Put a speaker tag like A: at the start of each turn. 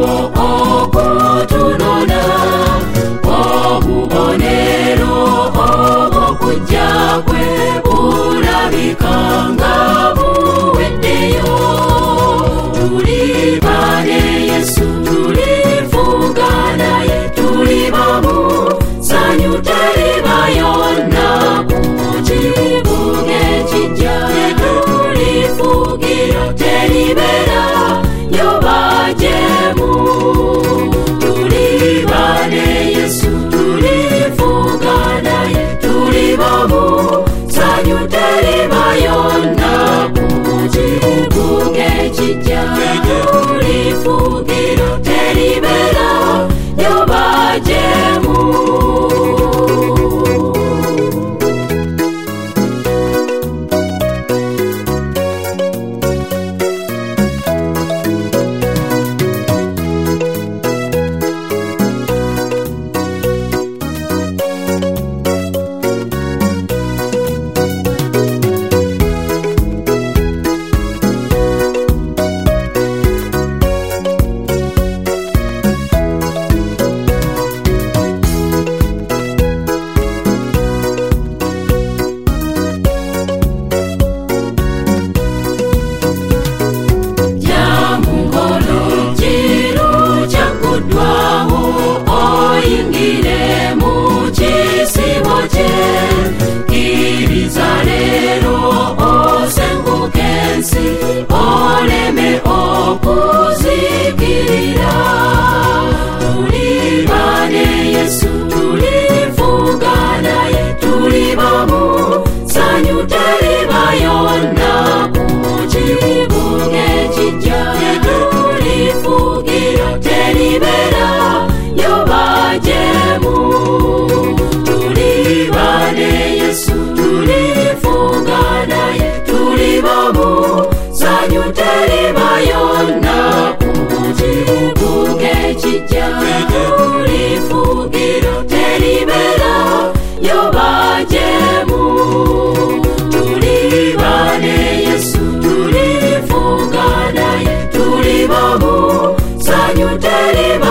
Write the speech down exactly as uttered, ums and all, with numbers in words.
A: okutunona obubonero obw'okujja kwe bulabika nga buweddeyo. Tuli bane Yesu, tulifuga naye, tuli bamu sanyu teribayo nnaku kibuga ekijja. Tulifugira teribera yo bajemu. Tuli bane Yesu, tulifuga naye, tuli bamu sanyu teribayo nnaku kibuga ekijja. Tulifugira teribera yo bajemu. Oleme okuzikirira. Tuli bane Yesu, tulifuga naye, tuli bamu sanyu teribayo nnaku kibuga ekijja. Tulifugira teribera yo bajemu. Tuli bane Yesu, tulifuga naye, tuli bamu sanyu teribayo nnaku kibuga ekijja. Tulifugira teribera yo bajemu. Tuli bane Yesu, tulifuga naye, tuli bamu sanyu teribayo